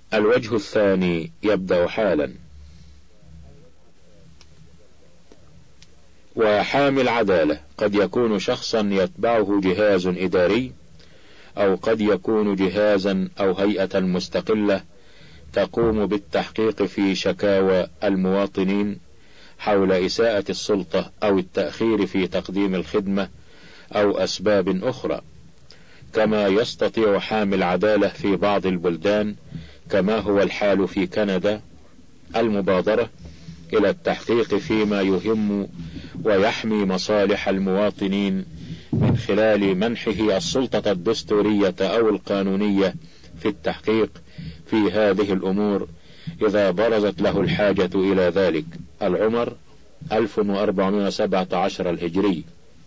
الوجه الثاني يبدأ حالا. وحامي العدالة قد يكون شخصا يتبعه جهاز إداري، أو قد يكون جهازا أو هيئة مستقلة تقوم بالتحقيق في شكاوى المواطنين حول إساءة السلطة أو التأخير في تقديم الخدمة أو أسباب أخرى. كما يستطيع حامي العدالة في بعض البلدان، كما هو الحال في كندا، المبادرة إلى التحقيق فيما يهم ويحمي مصالح المواطنين من خلال منحه السلطة الدستورية أو القانونية في التحقيق في هذه الأمور إذا برزت له الحاجة إلى ذلك. العمر 1417 الهجري.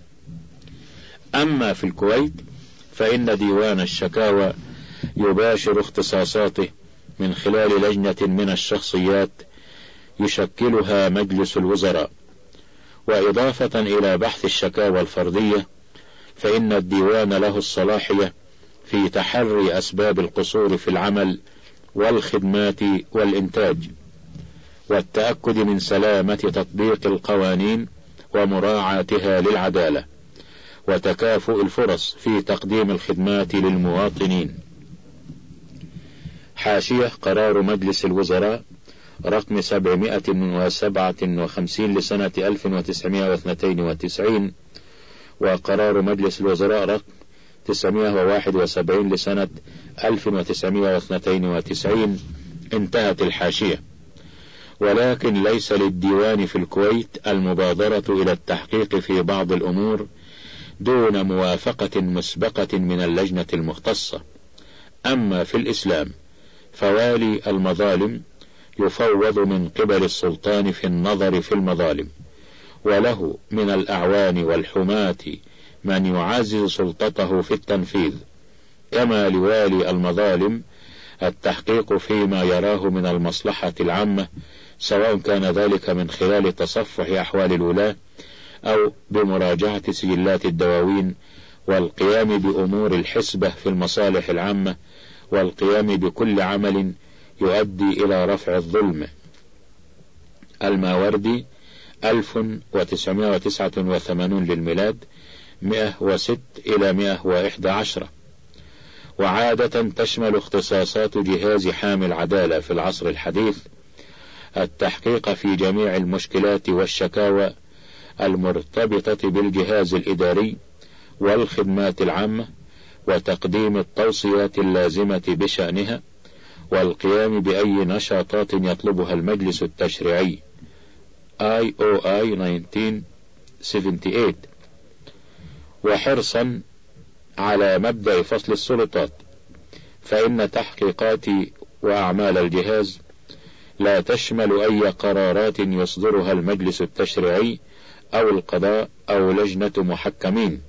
أما في الكويت فإن ديوان الشكاوى يباشر اختصاصاته من خلال لجنة من الشخصيات يشكلها مجلس الوزراء. وإضافة إلى بحث الشكاوى الفردية، فإن الديوان له الصلاحية في تحري أسباب القصور في العمل والخدمات والإنتاج، والتأكد من سلامة تطبيق القوانين ومراعاتها للعدالة وتكافؤ الفرص في تقديم الخدمات للمواطنين. حاشية قرار مجلس الوزراء رقم 757 لسنة 1992، وقرار مجلس الوزراء رقم 971 لسنة 1992. انتهت الحاشية. ولكن ليس للديوان في الكويت المبادرة إلى التحقيق في بعض الأمور دون موافقة مسبقة من اللجنة المختصة. أما في الإسلام فوالي المظالم يفوض من قبل السلطان في النظر في المظالم، وله من الأعوان والحماة من يعزز سلطته في التنفيذ. كما لوالي المظالم التحقيق فيما يراه من المصلحة العامة، سواء كان ذلك من خلال تصفح أحوال الولاة أو بمراجعة سجلات الدواوين، والقيام بأمور الحسبة في المصالح العامة، والقيام بكل عمل يؤدي إلى رفع الظلم. الماوردي 1989 للميلاد، 106 إلى 111. وعادة تشمل اختصاصات جهاز حامي العدالة في العصر الحديث التحقيق في جميع المشكلات والشكاوى المرتبطة بالجهاز الإداري والخدمات العامة، وتقديم التوصيات اللازمة بشأنها، والقيام بأي نشاطات يطلبها المجلس التشريعي IOI 1978. وحرصا على مبدأ فصل السلطات، فإن تحقيقات وأعمال الجهاز لا تشمل أي قرارات يصدرها المجلس التشريعي أو القضاء أو لجنة محكمين،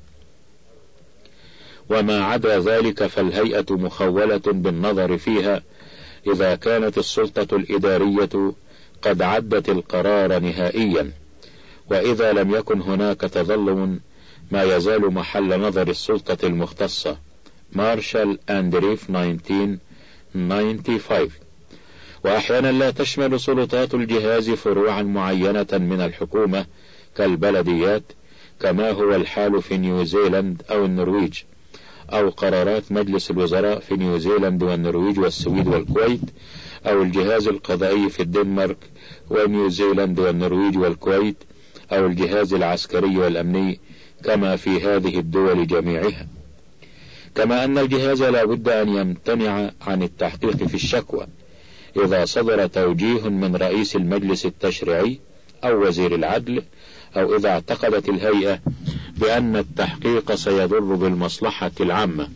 وما عدا ذلك فالهيئة مخولة بالنظر فيها إذا كانت السلطة الإدارية قد عدت القرار نهائيا. وإذا لم يكن هناك تظلم ما يزال محل نظر السلطة المختصة. مارشال أند ريف 1995. وأحيانا لا تشمل سلطات الجهاز فروعا معينة من الحكومة كالبلديات، كما هو الحال في نيوزيلند أو النرويج، أو قرارات مجلس الوزراء في نيوزيلند والنرويج والسويد والكويت، أو الجهاز القضائي في الدنمارك ونيوزيلند والنرويج والكويت، أو الجهاز العسكري والأمني كما في هذه الدول جميعها. كما أن الجهاز لا بد أن يمتنع عن التحقيق في الشكوى إذا صدر توجيه من رئيس المجلس التشريعي أو وزير العدل، أو إذا اعتقدت الهيئة بأن التحقيق سيضر بالمصلحة العامة،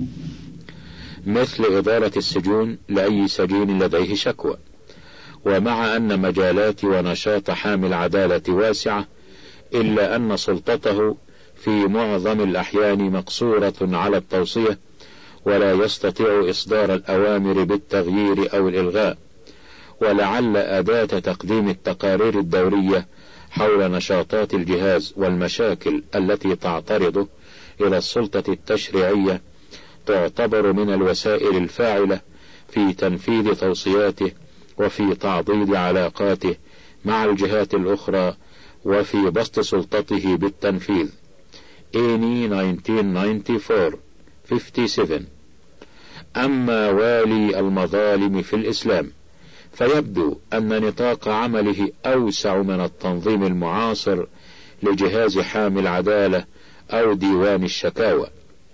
مثل إدارة السجون لأي سجين لديه شكوى. ومع أن مجالات ونشاط حامي العدالة واسعة، إلا أن سلطته في معظم الأحيان مقصورة على التوصية، ولا يستطيع إصدار الأوامر بالتغيير أو الإلغاء. ولعل أداة تقديم التقارير الدورية حول نشاطات الجهاز والمشاكل التي تعترضه إلى السلطة التشريعية تعتبر من الوسائل الفاعلة في تنفيذ توصياته وفي تعضيد علاقاته مع الجهات الأخرى وفي بسط سلطته بالتنفيذ. إيني 1994 57. أما والي المظالم في الإسلام فيبدو أن نطاق عمله أوسع من التنظيم المعاصر لجهاز حامي العدالة أو ديوان الشكاوى،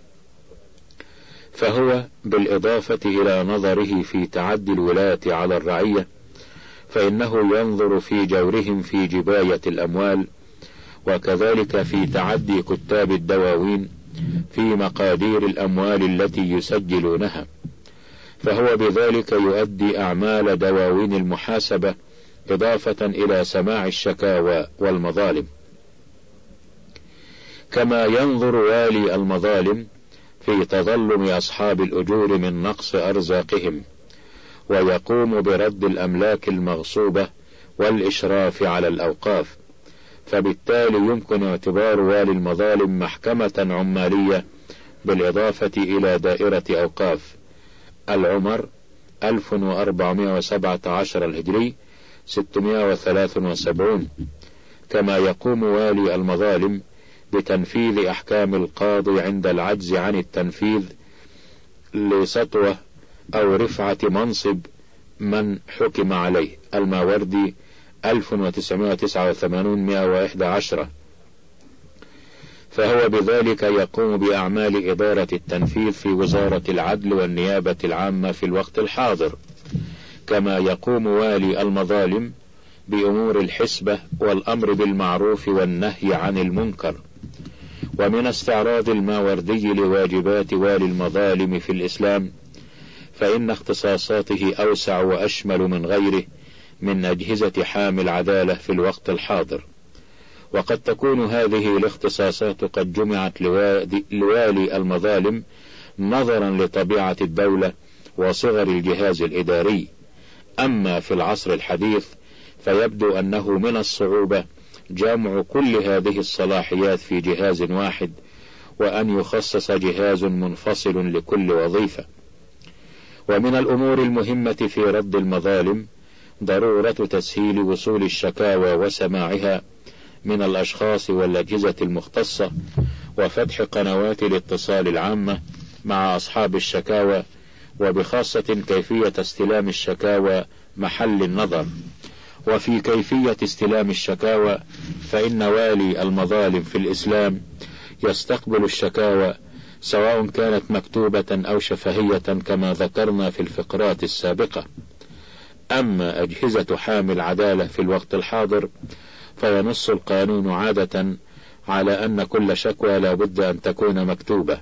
فهو بالإضافة إلى نظره في تعدي الولاة على الرعية فإنه ينظر في جورهم في جباية الأموال، وكذلك في تعدي كتاب الدواوين في مقادير الأموال التي يسجلونها، فهو بذلك يؤدي أعمال دواوين المحاسبة إضافة إلى سماع الشكاوى والمظالم. كما ينظر والي المظالم في تظلم أصحاب الأجور من نقص أرزاقهم، ويقوم برد الأملاك المغصوبة والإشراف على الأوقاف، فبالتالي يمكن اعتبار والي المظالم محكمة عمالية بالإضافة إلى دائرة أوقاف. العمر 1417 الهجري 673. كما يقوم والي المظالم بتنفيذ أحكام القاضي عند العجز عن التنفيذ لسطوة أو رفعة منصب من حكم عليه. الماوردي 1989-111. فهو بذلك يقوم بأعمال إدارة التنفيذ في وزارة العدل والنيابة العامة في الوقت الحاضر. كما يقوم والي المظالم بأمور الحسبة والأمر بالمعروف والنهي عن المنكر. ومن استعراض الماوردي لواجبات والي المظالم في الإسلام فإن اختصاصاته أوسع وأشمل من غيره من أجهزة حامي العدالة في الوقت الحاضر، وقد تكون هذه الاختصاصات قد جمعت لوالي المظالم نظرا لطبيعة الدولة وصغر الجهاز الإداري. أما في العصر الحديث فيبدو أنه من الصعوبة جمع كل هذه الصلاحيات في جهاز واحد، وأن يخصص جهاز منفصل لكل وظيفة. ومن الأمور المهمة في رد المظالم ضرورة تسهيل وصول الشكاوى وسماعها من الأشخاص والأجهزة المختصة، وفتح قنوات الاتصال العامة مع أصحاب الشكاوى، وبخاصة كيفية استلام الشكاوى محل النظر. وفي كيفية استلام الشكاوى فإن والي المظالم في الإسلام يستقبل الشكاوى سواء كانت مكتوبة أو شفهية كما ذكرنا في الفقرات السابقة. أما أجهزة حامي العدالة في الوقت الحاضر فينص القانون عادة على أن كل شكوى لا بد أن تكون مكتوبة،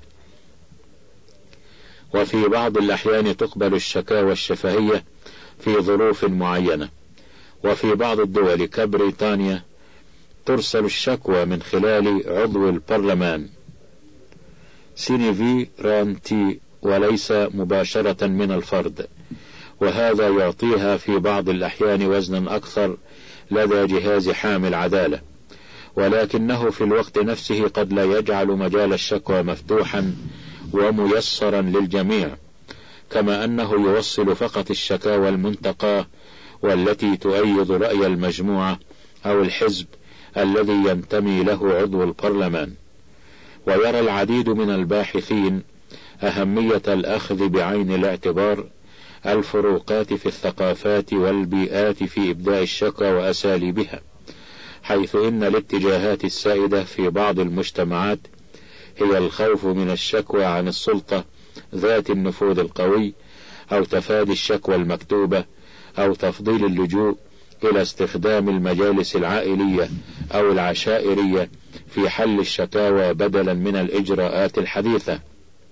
وفي بعض الأحيان تقبل الشكاوى الشفهية في ظروف معينة. وفي بعض الدول كبريطانيا ترسل الشكوى من خلال عضو البرلمان سينيفي رانتي وليس مباشرة من الفرد، وهذا يعطيها في بعض الأحيان وزنا أكثر لدى جهاز حامي العدالة، ولكنه في الوقت نفسه قد لا يجعل مجال الشكوى مفتوحا وميسرا للجميع، كما أنه يوصل فقط الشكاوى المنتقاة والتي تؤيد رأي المجموعة أو الحزب الذي ينتمي له عضو البرلمان. ويرى العديد من الباحثين أهمية الأخذ بعين الاعتبار الفروقات في الثقافات والبيئات في إبداء الشكوى وأساليبها، حيث إن الاتجاهات السائدة في بعض المجتمعات هي الخوف من الشكوى عن السلطة ذات النفوذ القوي، أو تفادي الشكوى المكتوبة، أو تفضيل اللجوء إلى استخدام المجالس العائلية أو العشائرية في حل الشكاوى بدلا من الإجراءات الحديثة.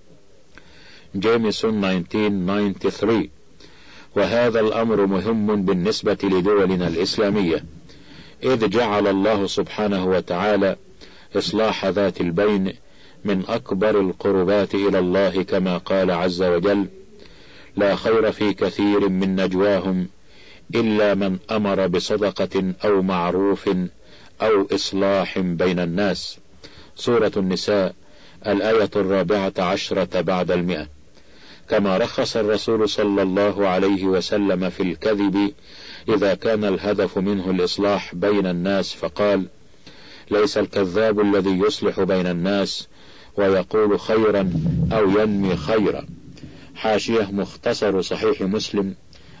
جيمسون 1993. وهذا الأمر مهم بالنسبة لدولنا الإسلامية، إذ جعل الله سبحانه وتعالى إصلاح ذات البين من أكبر القربات إلى الله، كما قال عز وجل: لا خير في كثير من نجواهم إلا من أمر بصدقة أو معروف أو إصلاح بين الناس. سورة النساء الآية 14 بعد 100. كما رخص الرسول صلى الله عليه وسلم في الكذب إذا كان الهدف منه الإصلاح بين الناس، فقال: ليس الكذاب الذي يصلح بين الناس ويقول خيرا أو ينمي خيرا. حاشية مختصر صحيح مسلم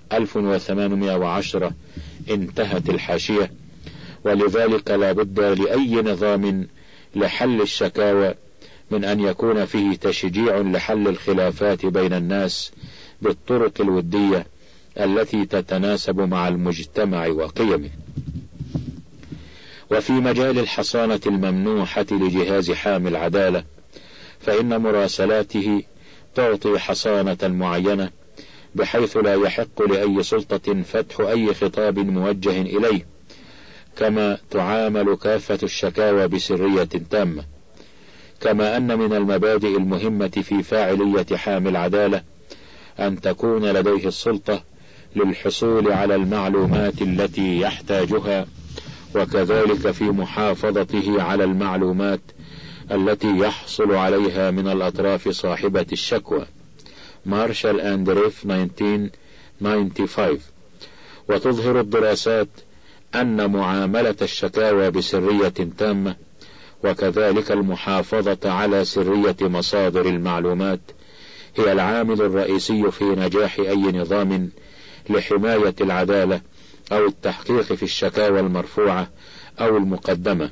1810. انتهت الحاشية. ولذلك لا بد لأي نظام لحل الشكاوى من أن يكون فيه تشجيع لحل الخلافات بين الناس بالطرق الودية التي تتناسب مع المجتمع وقيمه. وفي مجال الحصانة الممنوحة لجهاز حامي العدالة، فإن مراسلاته تعطي حصانة معينة بحيث لا يحق لأي سلطة فتح أي خطاب موجه إليه، كما تعامل كافة الشكاوى بسرية تامة. كما أن من المبادئ المهمة في فاعلية حامي العدالة أن تكون لديه السلطة للحصول على المعلومات التي يحتاجها، وكذلك في محافظته على المعلومات التي يحصل عليها من الأطراف صاحبة الشكوى. مارشال أند ريف 1995. وتظهر الدراسات أن معاملة الشكاوى بسرية تامة وكذلك المحافظة على سرية مصادر المعلومات هي العامل الرئيسي في نجاح أي نظام لحماية العدالة أو التحقيق في الشكاوى المرفوعة أو المقدمة.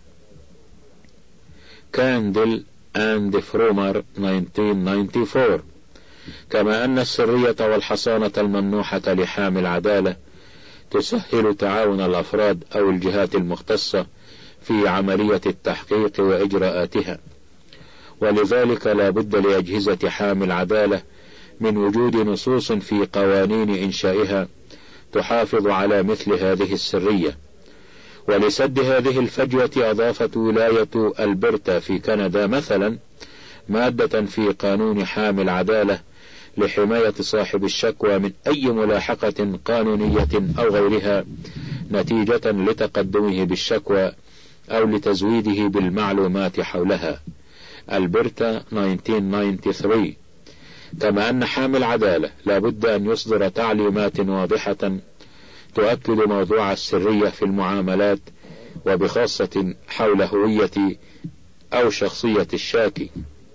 كاندل أند فرومر 1994. كما أن السرية والحصانة الممنوحة لحامي العدالة تسهل تعاون الأفراد أو الجهات المختصة في عملية التحقيق وإجراءاتها، ولذلك لا بد لأجهزة حامي العدالة من وجود نصوص في قوانين إنشائها تحافظ على مثل هذه السرية. ولسد هذه الفجوة أضافت ولاية ألبرتا في كندا مثلا مادة في قانون حامي العدالة لحماية صاحب الشكوى من أي ملاحقة قانونية أو غيرها نتيجة لتقدمه بالشكوى أو لتزويده بالمعلومات حولها. ألبرتا 1993. كما أن حامي العدالة لا بد أن يصدر تعليمات واضحة تؤكد موضوع السرية في المعاملات، وبخاصة حول هوية أو شخصية الشاكي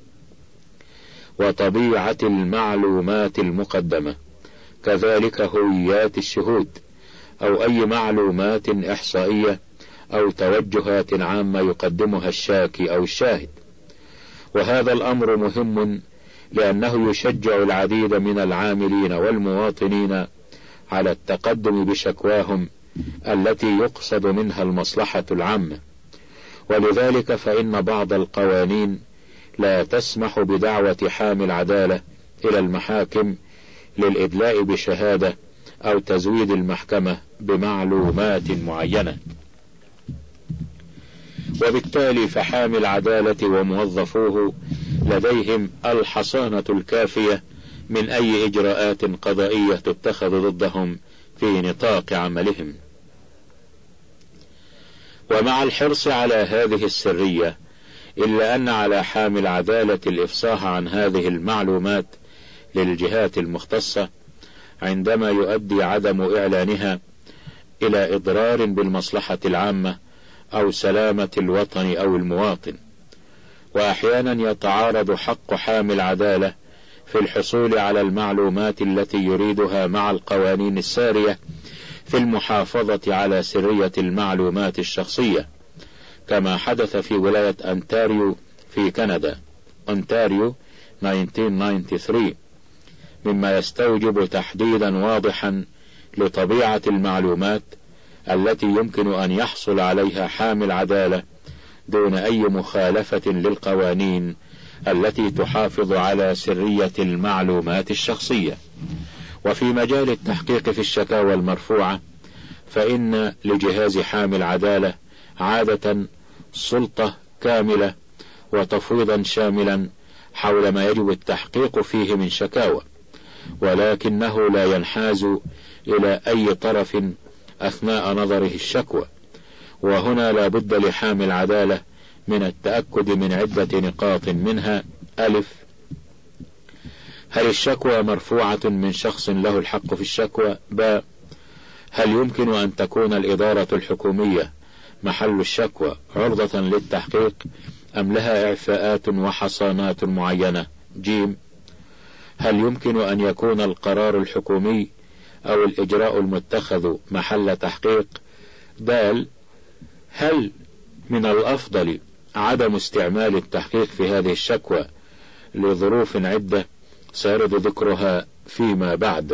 وطبيعة المعلومات المقدمة، كذلك هويات الشهود أو أي معلومات إحصائية أو توجهات عامة يقدمها الشاكي أو الشاهد. وهذا الأمر مهم لأنه يشجع العديد من العاملين والمواطنين على التقدم بشكواهم التي يقصد منها المصلحة العامة. ولذلك فإن بعض القوانين لا تسمح بدعوة حامي العدالة إلى المحاكم للإدلاء بشهادة أو تزويد المحكمة بمعلومات معينة. وبالتالي فحامي العدالة وموظفوه لديهم الحصانة الكافية من أي إجراءات قضائية تتخذ ضدهم في نطاق عملهم. ومع الحرص على هذه السرية، إلا أن على حامي العدالة الإفصاح عن هذه المعلومات للجهات المختصة عندما يؤدي عدم إعلانها إلى إضرار بالمصلحة العامة أو سلامة الوطن أو المواطن. وأحيانا يتعارض حق حامي العدالة في الحصول على المعلومات التي يريدها مع القوانين السارية في المحافظة على سرية المعلومات الشخصية، كما حدث في ولاية أنتاريو في كندا، أونتاريو 1993، مما يستوجب تحديدا واضحا لطبيعة المعلومات التي يمكن أن يحصل عليها حامي العدالة دون أي مخالفة للقوانين التي تحافظ على سرية المعلومات الشخصية. وفي مجال التحقيق في الشكاوى المرفوعة، فإن لجهاز حامي العدالة عادة سلطة كاملة وتفويضا شاملا حول ما يجب التحقيق فيه من شكاوى، ولكنه لا ينحاز إلى أي طرف أثناء نظره الشكوى. وهنا لا بد لحامي العدالة من التأكد من عدة نقاط، منها: ألف، هل الشكوى مرفوعة من شخص له الحق في الشكوى؟ ب. هل يمكن أن تكون الإدارة الحكومية محل الشكوى عرضة للتحقيق أم لها إعفاءات وحصانات معينة؟ ج. هل يمكن أن يكون القرار الحكومي أو الإجراء المتخذ محل تحقيق؟ د. هل من الأفضل عدم استعمال التحقيق في هذه الشكوى لظروف عدة سيرد ذكرها فيما بعد.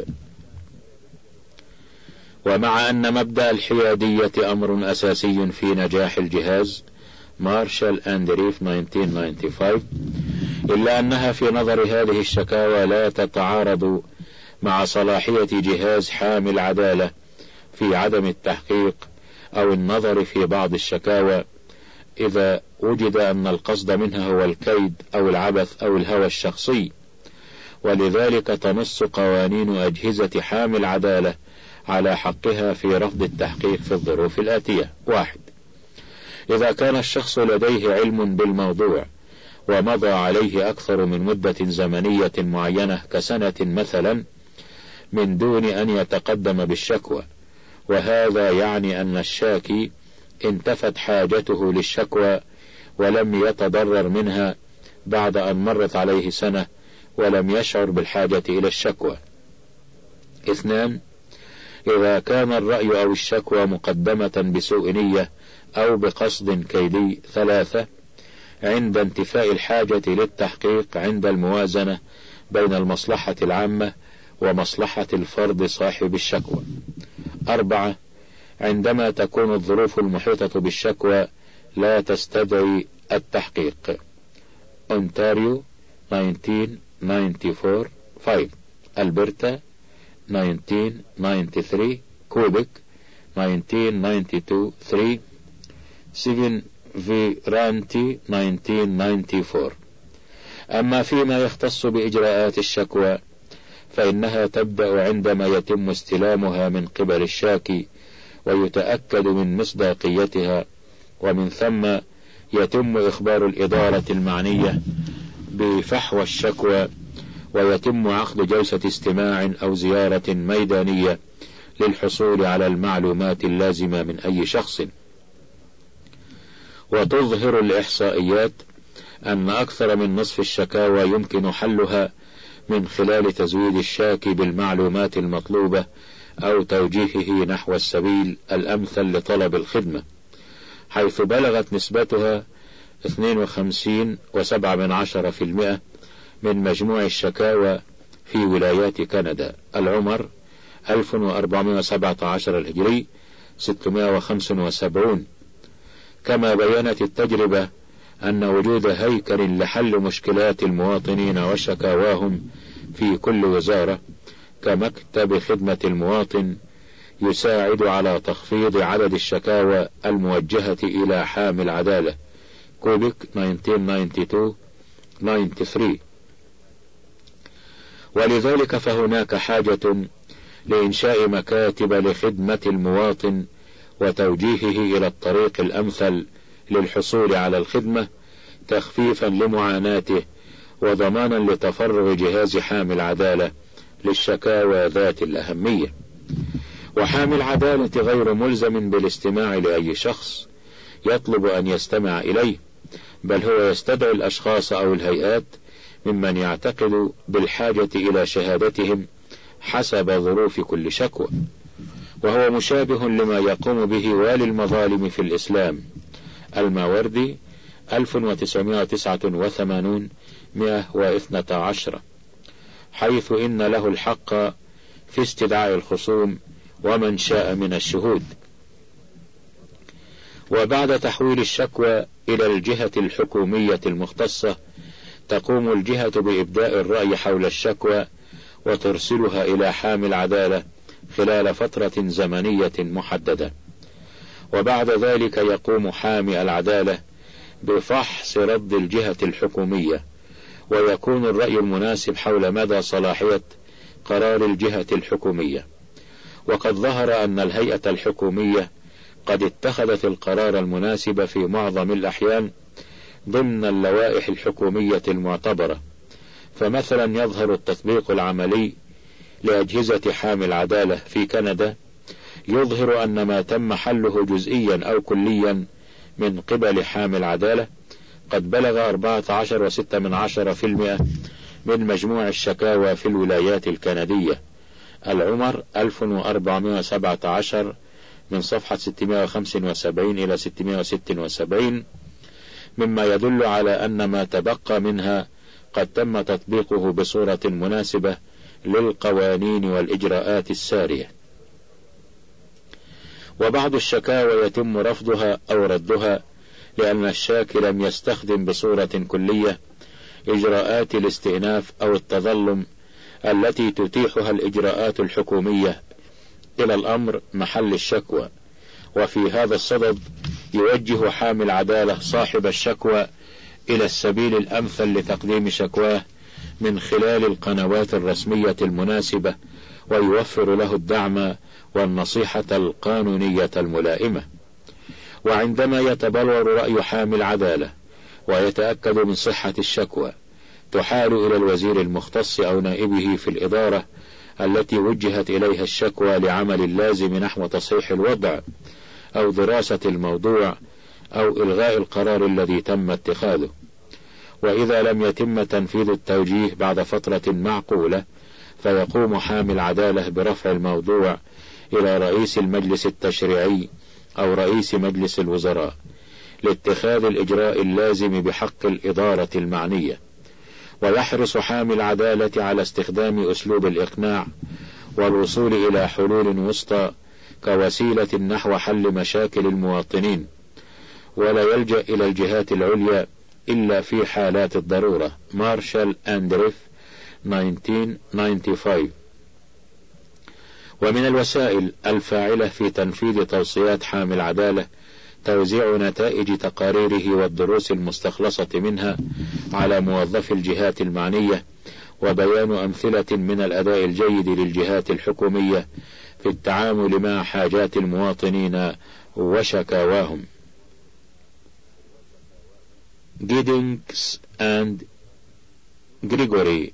ومع أن مبدأ الحيادية أمر أساسي في نجاح الجهاز مارشال أند ريف 1995، إلا أنها في نظر هذه الشكاوى لا تتعارض مع صلاحية جهاز حامي العدالة في عدم التحقيق أو النظر في بعض الشكاوى إذا وجد أن القصد منها هو الكيد أو العبث أو الهوى الشخصي. ولذلك تنص قوانين أجهزة حامي العدالة على حقها في رفض التحقيق في الظروف الآتية: 1. إذا كان الشخص لديه علم بالموضوع ومضى عليه أكثر من مدة زمنية معينة كسنة مثلا من دون أن يتقدم بالشكوى، وهذا يعني أن الشاكي انتفت حاجته للشكوى ولم يتضرر منها بعد أن مرت عليه سنة ولم يشعر بالحاجة إلى الشكوى. 2. إذا كان الرأي أو الشكوى مقدمة بسوء نية أو بقصد كيدي. 3. عند انتفاء الحاجة للتحقيق عند الموازنة بين المصلحة العامة ومصلحة الفرد صاحب الشكوى. 4. عندما تكون الظروف المحيطة بالشكوى لا تستدعي التحقيق. أونتاريو 1994. 5. ألبرتا 1993. كوبك 1992. 3. 7. فيرانتي 1994. أما فيما يختص بإجراءات الشكوى فإنها تبدأ عندما يتم استلامها من قبل الشاكي ويتأكد من مصداقيتها، ومن ثم يتم إخبار الإدارة المعنية بفحوى الشكوى، ويتم عقد جلسة استماع أو زيارة ميدانية للحصول على المعلومات اللازمة من أي شخص. وتظهر الإحصائيات أن أكثر من نصف الشكاوى يمكن حلها من خلال تزويد الشاكي بالمعلومات المطلوبة أو توجيهه نحو السبيل الأمثل لطلب الخدمة، حيث بلغت نسبتها 52.7% من مجموع الشكاوى في ولايات كندا. العمر 1417 الهجري 675. كما بيّنت التجربة أن وجود هيكل لحل مشكلات المواطنين وشكاواهم في كل وزارة كمكتب خدمة المواطن يساعد على تخفيض عدد الشكاوى الموجهة إلى حامي العدالة. كوبك 1992-93. ولذلك فهناك حاجة لإنشاء مكاتب لخدمة المواطن وتوجيهه إلى الطريق الأمثل للحصول على الخدمة تخفيفا لمعاناته وضمانا لتفرغ جهاز حامي العدالة للشكاوى ذات الأهمية. وحامي العدالة غير ملزم بالاستماع لأي شخص يطلب أن يستمع إليه، بل هو يستدعي الأشخاص أو الهيئات ممن يعتقد بالحاجة إلى شهادتهم حسب ظروف كل شكوى، وهو مشابه لما يقوم به والي المظالم في الإسلام الماوردي 1989-112، حيث إن له الحق في استدعاء الخصوم ومن شاء من الشهود. وبعد تحويل الشكوى إلى الجهة الحكومية المختصة تقوم الجهة بإبداء الرأي حول الشكوى وترسلها إلى حامي العدالة خلال فترة زمنية محددة، وبعد ذلك يقوم حامي العدالة بفحص رد الجهة الحكومية، ويكون الرأي المناسب حول مدى صلاحية قرار الجهة الحكومية. وقد ظهر أن الهيئة الحكومية قد اتخذت القرار المناسب في معظم الأحيان ضمن اللوائح الحكومية المعتبرة، فمثلا يظهر التطبيق العملي لأجهزة حامي العدالة في كندا يظهر أن ما تم حله جزئيا أو كليا من قبل حامي العدالة قد بلغ 14.6% من مجموع الشكاوى في الولايات الكندية. العمر 1417 من صفحة 675 إلى 676، مما يدل على أن ما تبقى منها قد تم تطبيقه بصورة مناسبة للقوانين والإجراءات السارية. وبعض الشكاوى يتم رفضها أو ردها لأن الشاكي لم يستخدم بصورة كلية إجراءات الاستئناف أو التظلم التي تتيحها الإجراءات الحكومية إلى الأمر محل الشكوى. وفي هذا الصدد يوجه حامي العدالة صاحب الشكوى إلى السبيل الأمثل لتقديم شكواه من خلال القنوات الرسمية المناسبة، ويوفر له الدعم والنصيحة القانونية الملائمة. وعندما يتبلور رأي حامي العدالة ويتأكد من صحة الشكوى، تحال إلى الوزير المختص أو نائبه في الإدارة التي وجهت إليها الشكوى لعمل اللازم نحو تصحيح الوضع أو دراسة الموضوع أو إلغاء القرار الذي تم اتخاذه. وإذا لم يتم تنفيذ التوجيه بعد فترة معقولة، فيقوم حامي العدالة برفع الموضوع إلى رئيس المجلس التشريعي أو رئيس مجلس الوزراء لاتخاذ الإجراء اللازم بحق الإدارة المعنية. ويحرص حامي العدالة على استخدام أسلوب الإقناع والوصول إلى حلول وسطى كوسيلة نحو حل مشاكل المواطنين، ولا يلجأ إلى الجهات العليا إلا في حالات الضرورة. مارشال أندريف 1995. ومن الوسائل الفاعلة في تنفيذ توصيات حامي العدالة توزيع نتائج تقاريره والدروس المستخلصة منها على موظفي الجهات المعنية، وبيان أمثلة من الأداء الجيد للجهات الحكومية في التعامل مع حاجات المواطنين وشكاواهم. جيدنكس and Gregory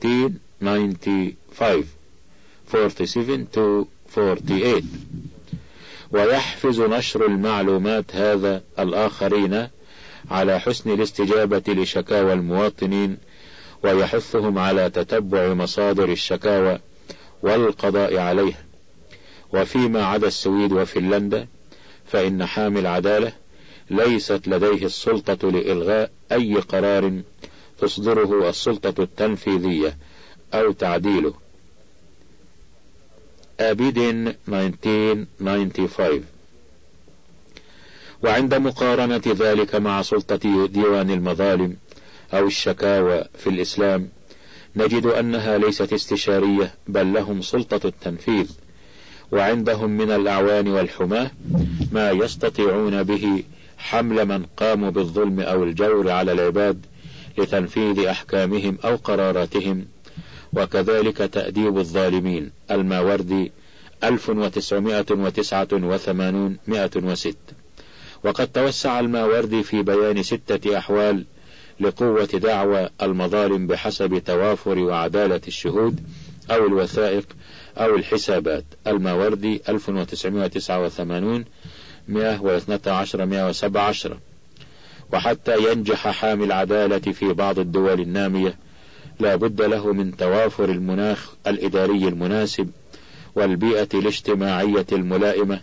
1995 47-48. ويحفز نشر المعلومات هذا الآخرين على حسن الاستجابة لشكاوى المواطنين، ويحثهم على تتبع مصادر الشكاوى والقضاء عليها. وفيما عدا السويد وفنلندا، فإن حامي العدالة ليست لديه السلطة لإلغاء أي قرار تصدره السلطة التنفيذية أو تعديله. أبيدين 1995. وعند مقارنة ذلك مع سلطة ديوان المظالم أو الشكاوى في الإسلام، نجد أنها ليست استشارية، بل لهم سلطة التنفيذ، وعندهم من الأعوان والحماة ما يستطيعون به حمل من قاموا بالظلم أو الجور على العباد لتنفيذ أحكامهم أو قراراتهم، وكذلك تأديب الظالمين. الماوردي 1989-106. وقد توسع الماوردي في بيان 6 أحوال لقوة دعوى المظالم بحسب توافر وعدالة الشهود أو الوثائق أو الحسابات. الماوردي 1989 112-117. وحتى ينجح حامي العدالة في بعض الدول النامية لا بد له من توافر المناخ الإداري المناسب والبيئة الاجتماعية الملائمة،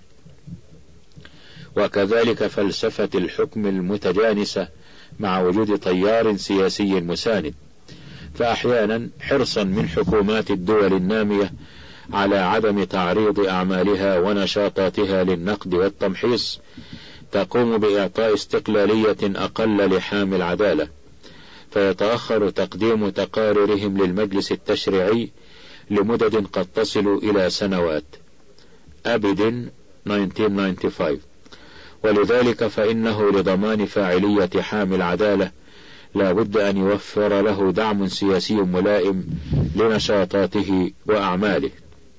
وكذلك فلسفة الحكم المتجانسة مع وجود تيار سياسي مساند. فأحيانا حرصا من حكومات الدول النامية على عدم تعريض أعمالها ونشاطاتها للنقد والتمحيص، تقوم بإعطاء استقلالية أقل لحامي العدالة، فيتأخر تقديم تقاريرهم للمجلس التشريعي لمدد قد تصل إلى سنوات. أبيدين 1995. ولذلك فإنه لضمان فاعلية حامي العدالة لا بد أن يوفر له دعم سياسي ملائم لنشاطاته وأعماله.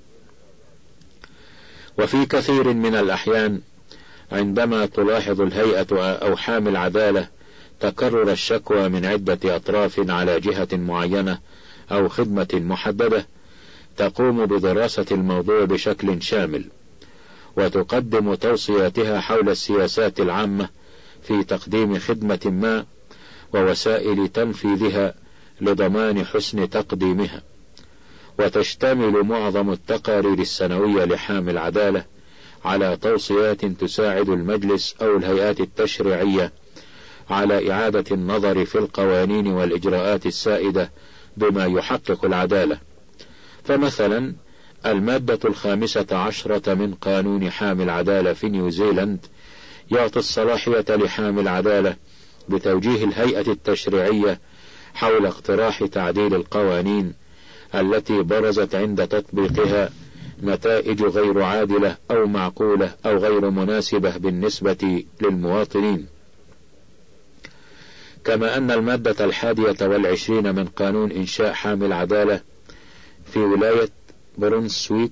وفي كثير من الأحيان عندما تلاحظ الهيئة أو حامي العدالة تكرر الشكوى من عدة أطراف على جهة معينة أو خدمة محددة، تقوم بدراسة الموضوع بشكل شامل، وتقدم توصياتها حول السياسات العامة في تقديم خدمة ما ووسائل تنفيذها لضمان حسن تقديمها. وتشتمل معظم التقارير السنوية لحامل العدالة على توصيات تساعد المجلس أو الهيئات التشريعية على إعادة النظر في القوانين والإجراءات السائدة بما يحقق العدالة. فمثلا المادة 15 من قانون حامل العدالة في نيوزيلند يعطي الصلاحية لحامل العدالة بتوجيه الهيئة التشريعية حول اقتراح تعديل القوانين التي برزت عند تطبيقها نتائج غير عادلة أو معقولة أو غير مناسبة بالنسبة للمواطنين. كما أن المادة 21 من قانون إنشاء حامل العدالة في ولاية برونسويك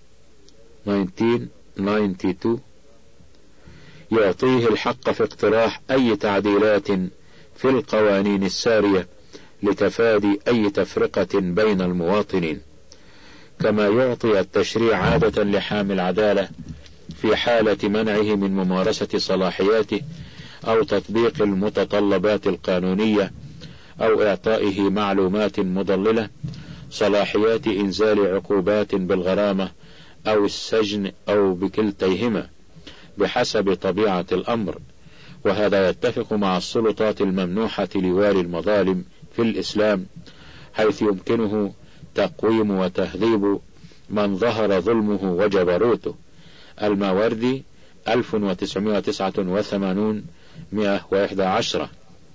1992 يعطيه الحق في اقتراح أي تعديلات في القوانين السارية لتفادي أي تفرقة بين المواطنين. كما يعطي التشريع عادة لحامل العدالة في حالة منعه من ممارسة صلاحياته أو تطبيق المتطلبات القانونية أو إعطائه معلومات مضللة صلاحيات إنزال عقوبات بالغرامة أو السجن أو بكلتيهما بحسب طبيعة الأمر. وهذا يتفق مع السلطات الممنوحة لوالي المظالم في الإسلام، حيث يمكنه تقويم وتهذيب من ظهر ظلمه وجبروته. الماوردي 1989 111.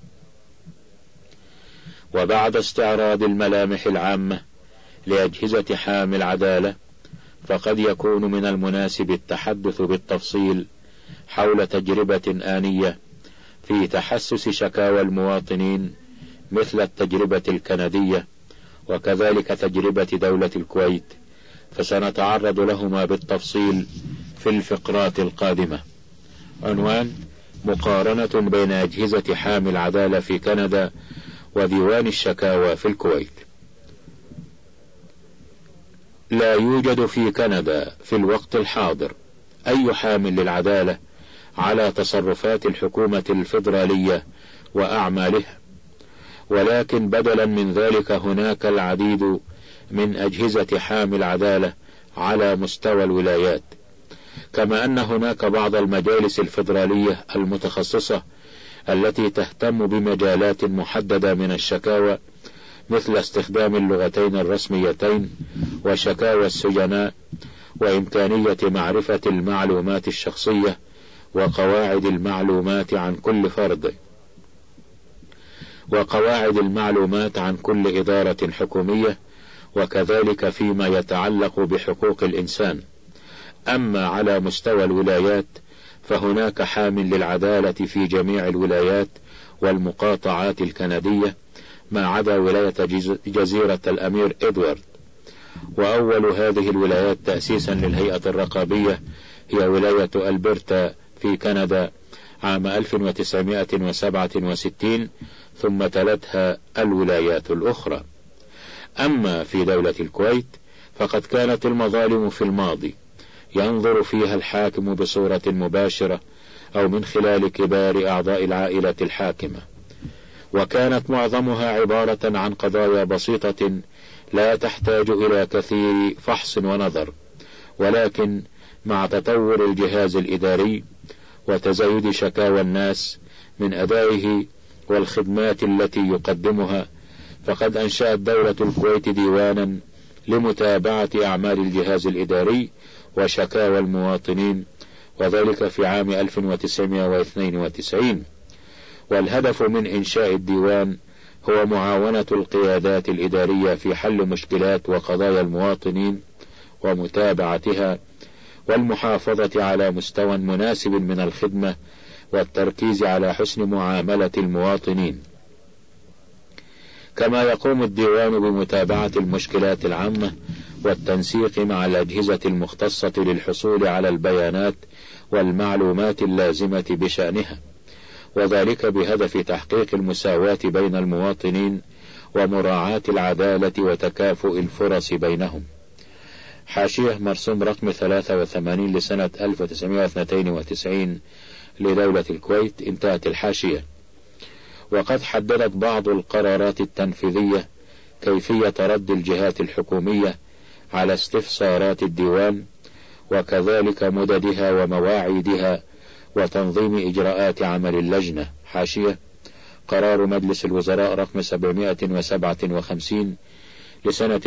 وبعد استعراض الملامح العامة لأجهزة حامل العدالة، فقد يكون من المناسب التحدث بالتفصيل حول تجربة آنية في تحسس شكاوى المواطنين مثل التجربة الكندية وكذلك تجربة دولة الكويت، فسنتعرض لهما بالتفصيل في الفقرات القادمة. عنوان: مقارنة بين أجهزة حامل العدالة في كندا وديوان الشكاوى في الكويت. لا يوجد في كندا في الوقت الحاضر أي حامل للعدالة على تصرفات الحكومة الفيدرالية وأعمالها، ولكن بدلا من ذلك هناك العديد من أجهزة حامل العدالة على مستوى الولايات، كما أن هناك بعض المجالس الفيدرالية المتخصصة التي تهتم بمجالات محددة من الشكاوى مثل استخدام اللغتين الرسميتين وشكاوى السجناء وإمكانية معرفة المعلومات الشخصية وقواعد المعلومات عن كل فرد وقواعد المعلومات عن كل إدارة حكومية، وكذلك فيما يتعلق بحقوق الإنسان. أما على مستوى الولايات فهناك حامل للعدالة في جميع الولايات والمقاطعات الكندية ما عدا ولاية جزيرة الأمير إدوارد. وأول هذه الولايات تأسيسا للهيئة الرقابية هي ولاية ألبرتا في كندا عام 1967، ثم تلتها الولايات الأخرى. أما في دولة الكويت فقد كانت المظالم في الماضي ينظر فيها الحاكم بصورة مباشرة أو من خلال كبار أعضاء العائلة الحاكمة، وكانت معظمها عبارة عن قضايا بسيطة لا تحتاج إلى كثير فحص ونظر. ولكن مع تطور الجهاز الإداري وتزايد شكاوى الناس من أدائه والخدمات التي يقدمها، فقد أنشأت دولة الكويت ديوانا لمتابعة أعمال الجهاز الإداري وشكاوى المواطنين، وذلك في عام 1992. والهدف من إنشاء الديوان هو معاونة القيادات الإدارية في حل مشكلات وقضايا المواطنين ومتابعتها، والمحافظة على مستوى مناسب من الخدمة والتركيز على حسن معاملة المواطنين. كما يقوم الديوان بمتابعة المشكلات العامة والتنسيق مع الأجهزة المختصة للحصول على البيانات والمعلومات اللازمة بشأنها، وذلك بهدف تحقيق المساواة بين المواطنين ومراعاة العدالة وتكافؤ الفرص بينهم. حاشية مرسوم رقم 83 لسنة 1992 لدولة الكويت. انتهت الحاشية. وقد حددت بعض القرارات التنفيذية كيفية رد الجهات الحكومية على استفسارات الديوان، وكذلك مددها ومواعيدها وتنظيم إجراءات عمل اللجنة. حاشية: قرار مجلس الوزراء رقم 757 لسنة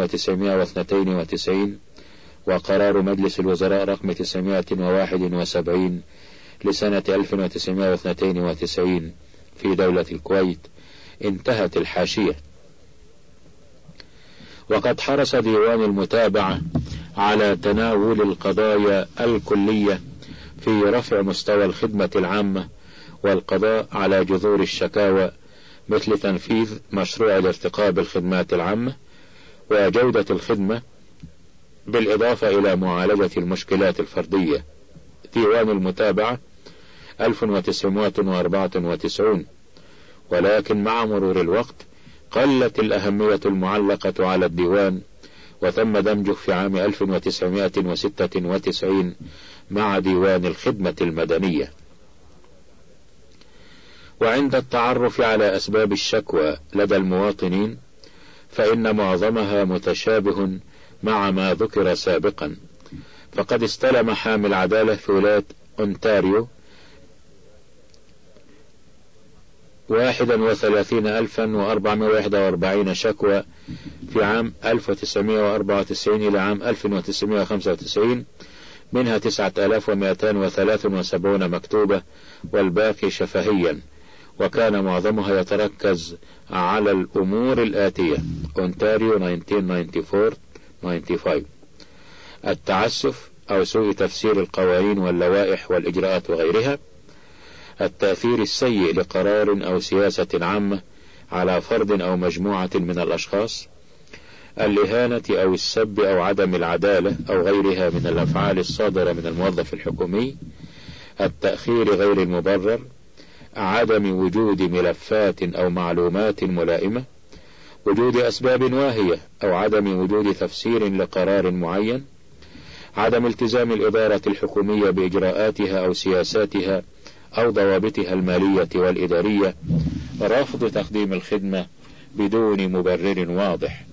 1992، وقرار مجلس الوزراء رقم 971 لسنة 1992 في دولة الكويت. انتهت الحاشية. وقد حرص ديوان المتابعة على تناول القضايا الكلية في رفع مستوى الخدمة العامة والقضاء على جذور الشكاوى، مثل تنفيذ مشروع الارتقاء بالخدمات العامة وجودة الخدمة، بالإضافة إلى معالجة المشكلات الفردية. ديوان المتابعة 1994. ولكن مع مرور الوقت قلت الأهمية المعلقة على الديوان، وتم دمجه في عام 1996 مع ديوان الخدمة المدنية. وعند التعرف على أسباب الشكوى لدى المواطنين فإن معظمها متشابه مع ما ذكر سابقا. فقد استلم حامل عدالة في ولاية أونتاريو 31,441 شكوى في عام 1994 إلى عام 1995، منها 9,273 مكتوبة والباقي شفهيا، وكان معظمها يتركز على الأمور الآتية: أونتاريو 1994-95 التعسف أو سوء تفسير القوانين واللوائح والإجراءات وغيرها، التأثير السيء لقرار أو سياسة عامة على فرد أو مجموعة من الأشخاص، الإهانة أو السب أو عدم العدالة أو غيرها من الأفعال الصادرة من الموظف الحكومي، التأخير غير المبرر، عدم وجود ملفات أو معلومات ملائمة، وجود أسباب واهية أو عدم وجود تفسير لقرار معين، عدم التزام الإدارة الحكومية بإجراءاتها أو سياساتها أو ضوابطها المالية والإدارية، رفض تقديم الخدمة بدون مبرر واضح.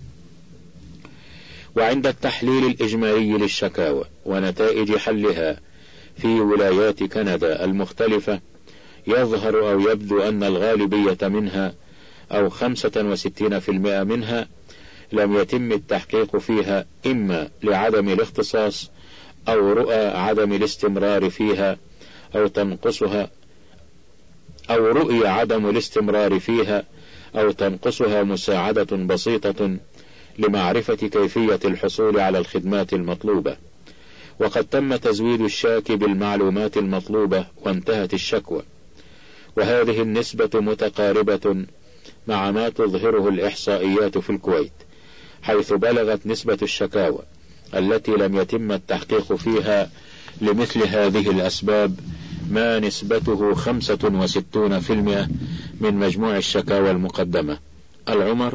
وعند التحليل الإجمالي للشكاوى ونتائج حلها في ولايات كندا المختلفة، يظهر أو يبدو أن الغالبية منها أو 65% منها لم يتم التحقيق فيها، إما لعدم الاختصاص أو رؤى عدم الاستمرار فيها أو تنقصها، أو رؤية عدم الاستمرار فيها أو تنقصها مساعدة بسيطة لمعرفة كيفية الحصول على الخدمات المطلوبة، وقد تم تزويد الشاكي بالمعلومات المطلوبة وانتهت الشكوى. وهذه النسبة متقاربة مع ما تظهره الإحصائيات في الكويت، حيث بلغت نسبة الشكاوى التي لم يتم التحقيق فيها لمثل هذه الأسباب ما نسبته 65% من مجموع الشكاوى المقدمة. العمر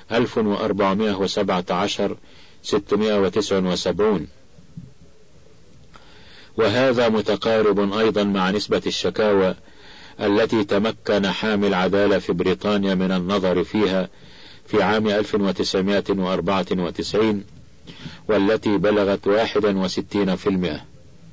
1417,679، وهذا متقارب أيضا مع نسبة الشكاوى التي تمكن حامل عدالة في بريطانيا من النظر فيها في عام 1994 والتي بلغت 61%.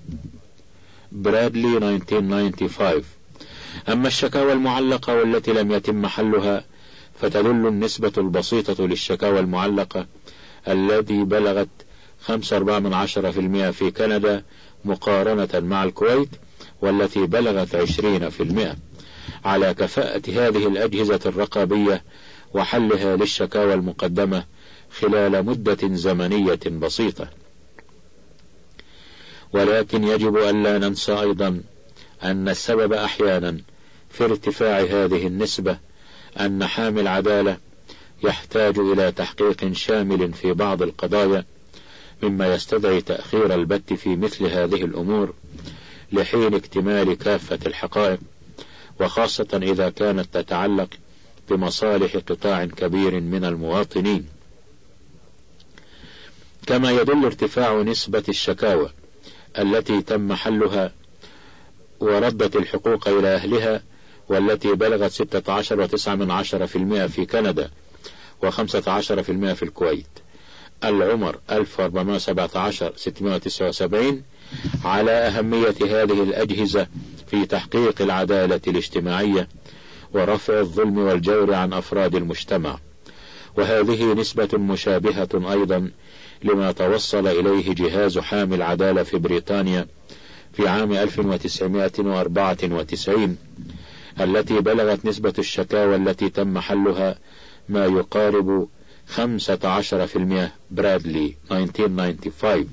برادلي 1995. أما الشكاوى المعلقة والتي لم يتم حلها فتدل النسبة البسيطة للشكاوى المعلقة التي بلغت 5.4% في كندا مقارنة مع الكويت والتي بلغت 20% على كفاءة هذه الأجهزة الرقابية وحلها للشكاوى المقدمة خلال مدة زمنية بسيطة. ولكن يجب ألا ننسى أيضا أن السبب أحيانا في ارتفاع هذه النسبة أن حامل عدالة يحتاج إلى تحقيق شامل في بعض القضايا، مما يستدعي تأخير البت في مثل هذه الأمور لحين اكتمال كافة الحقائق، وخاصة إذا كانت تتعلق بمصالح قطاع كبير من المواطنين. كما يدل ارتفاع نسبة الشكاوى التي تم حلها وردت الحقوق إلى أهلها، والتي بلغت 16.9% في كندا و15% في الكويت، العمر 1417 على أهمية هذه الأجهزة في تحقيق العدالة الاجتماعية ورفع الظلم والجور عن أفراد المجتمع. وهذه نسبة مشابهة أيضا لما توصل إليه جهاز حامي العدالة في بريطانيا في عام 1994، التي بلغت نسبة الشكاوى التي تم حلها ما يقارب 15%، برادلي 1995.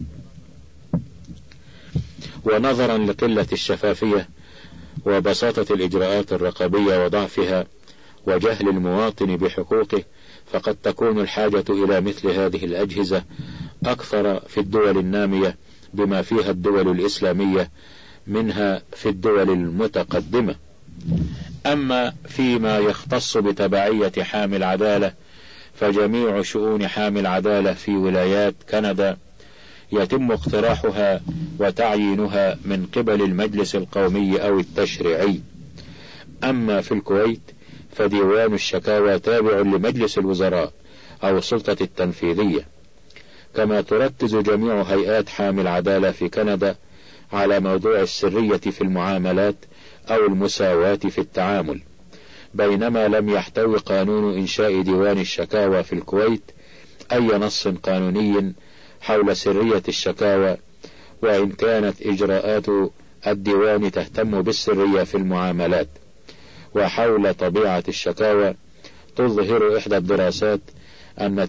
ونظرا لقلة الشفافية وبساطة الإجراءات الرقابية وضعفها وجهل المواطن بحقوقه، فقد تكون الحاجة إلى مثل هذه الأجهزة أكثر في الدول النامية بما فيها الدول الإسلامية منها في الدول المتقدمة. أما فيما يختص بتبعية حامي العدالة، فجميع شؤون حامي العدالة في ولايات كندا يتم اقتراحها وتعيينها من قبل المجلس القومي أو التشريعي. أما في الكويت فديوان الشكاوى تابع لمجلس الوزراء أو السلطة التنفيذية. كما تركز جميع هيئات حامي العدالة في كندا على موضوع السرية في المعاملات أو المساواة في التعامل، بينما لم يحتوي قانون إنشاء ديوان الشكاوى في الكويت أي نص قانوني حول سرية الشكاوى، وإن كانت إجراءات الديوان تهتم بالسرية في المعاملات. وحول طبيعة الشكاوى تظهر إحدى الدراسات أن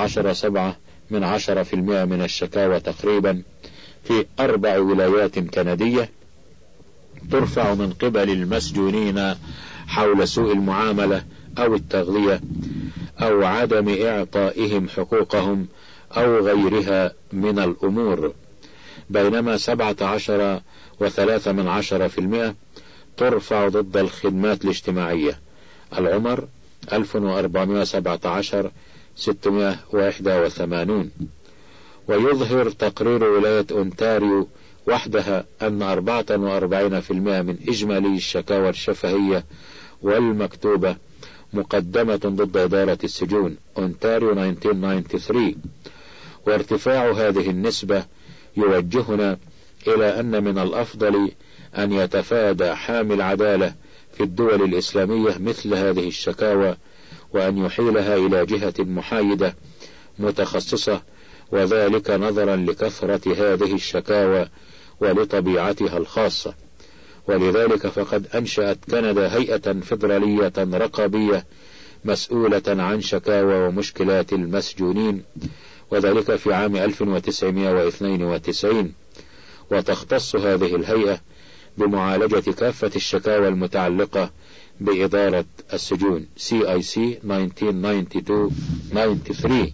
19.7% من الشكاوى تقريبا في 4 ولايات كندية ترفع من قبل المسجونين حول سوء المعاملة أو التغذية أو عدم إعطائهم حقوقهم أو غيرها من الأمور، بينما 17.3% ترفع ضد الخدمات الاجتماعية، العمر 1417 681. ويظهر تقرير ولاية أونتاريو وحدها أن 44% من إجمالي الشكاوى الشفهية والمكتوبة مقدمة ضد إدارة السجون، أونتاريو 1993. وارتفاع هذه النسبة يوجهنا إلى أن من الأفضل أن يتفادى حامي العدالة في الدول الإسلامية مثل هذه الشكاوى، وأن يحيلها إلى جهة محايدة متخصصة، وذلك نظرا لكثرة هذه الشكاوى ولطبيعتها الخاصة. ولذلك فقد أنشأت كندا هيئة فيدرالية رقابية مسؤولة عن شكاوى ومشكلات المسجونين، وذلك في عام 1992. وتختص هذه الهيئة بمعالجة كافة الشكاوى المتعلقة بإدارة السجون، CIC 1992-93.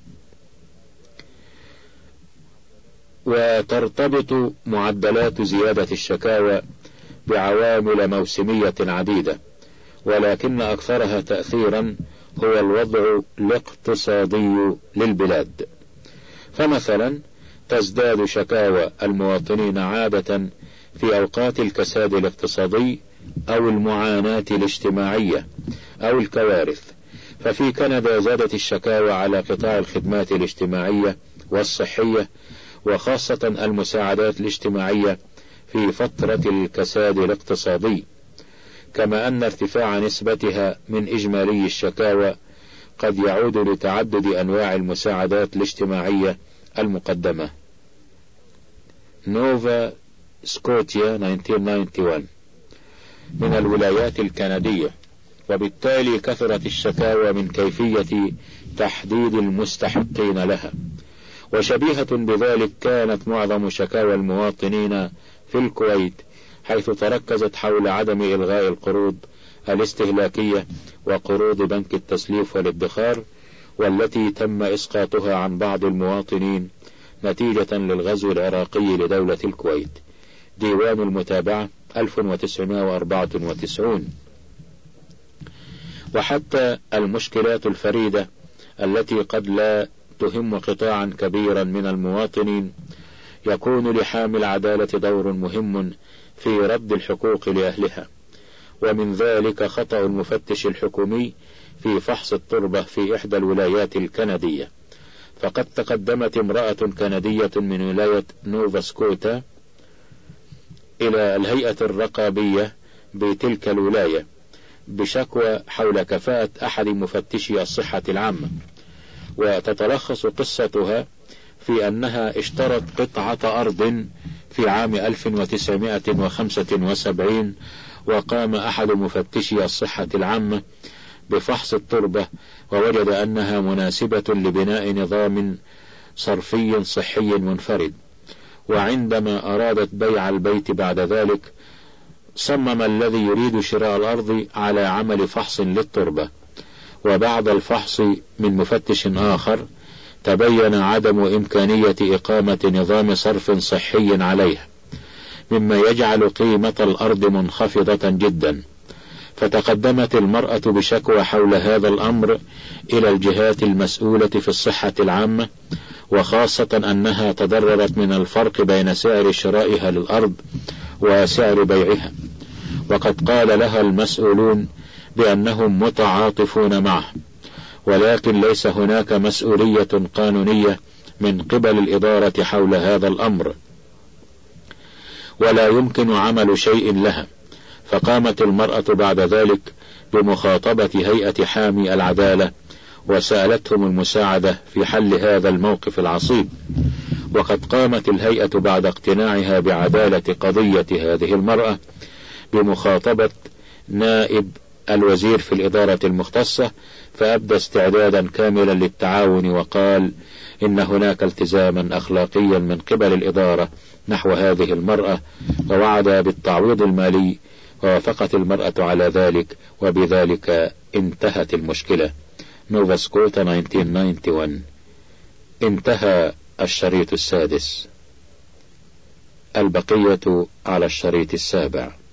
وترتبط معدلات زيادة الشكاوى بعوامل موسمية عديدة، ولكن أكثرها تأثيرا هو الوضع الاقتصادي للبلاد. فمثلا تزداد شكاوى المواطنين عادة في أوقات الكساد الاقتصادي أو المعاناة الاجتماعية أو الكوارث. ففي كندا زادت الشكاوى على قطاع الخدمات الاجتماعية والصحية، وخاصة المساعدات الاجتماعية في فترة الكساد الاقتصادي، كما أن ارتفاع نسبتها من إجمالي الشكاوى قد يعود لتعدد أنواع المساعدات الاجتماعية المقدمة. نوفا سكوتيا 1991 من الولايات الكندية، وبالتالي كثرت الشكاوى من كيفية تحديد المستحقين لها. وشبيهة بذلك كانت معظم شكاوى المواطنين في الكويت، حيث تركزت حول عدم إلغاء القروض الاستهلاكية وقروض بنك التسليف والادخار، والتي تم إسقاطها عن بعض المواطنين نتيجة للغزو العراقي لدولة الكويت. ديوان المتابعة 1994. وحتى المشكلات الفريدة التي قد لا تهم قطاعا كبيرا من المواطنين يكون لحامل العدالة دور مهم في رد الحقوق لأهلها، ومن ذلك خطأ المفتش الحكومي في فحص التربة في إحدى الولايات الكندية. فقد تقدمت امرأة كندية من ولاية نوفا سكوتا إلى الهيئة الرقابية بتلك الولاية بشكوى حول كفاءة أحد مفتشي الصحة العامة، وتتلخص قصتها في أنها اشترت قطعة أرض في عام 1975، وقام أحد مفتشي الصحة العامة بفحص التربة ووجد أنها مناسبة لبناء نظام صرفي صحي منفرد. وعندما أرادت بيع البيت بعد ذلك صمم الذي يريد شراء الأرض على عمل فحص للتربة، وبعد الفحص من مفتش آخر تبين عدم إمكانية إقامة نظام صرف صحي عليها، مما يجعل قيمة الأرض منخفضة جدا. فتقدمت المرأة بشكوى حول هذا الأمر إلى الجهات المسؤولة في الصحة العامة، وخاصة أنها تضررت من الفرق بين سعر شرائها للأرض وسعر بيعها. وقد قال لها المسؤولون بأنهم متعاطفون معه، ولكن ليس هناك مسؤولية قانونية من قبل الإدارة حول هذا الأمر، ولا يمكن عمل شيء لها. فقامت المرأة بعد ذلك بمخاطبة هيئة حامي العدالة وسألتهم المساعدة في حل هذا الموقف العصيب. وقد قامت الهيئة بعد اقتناعها بعدالة قضية هذه المرأة بمخاطبة نائب الوزير في الإدارة المختصة، فأبدى استعدادا كاملا للتعاون، وقال إن هناك التزاما أخلاقيا من قبل الإدارة نحو هذه المرأة، ووعد بالتعويض المالي، ووافقت المرأة على ذلك، وبذلك انتهت المشكلة. نوفا سكوتا 1991. انتهى الشريط السادس، البقية على الشريط السابع.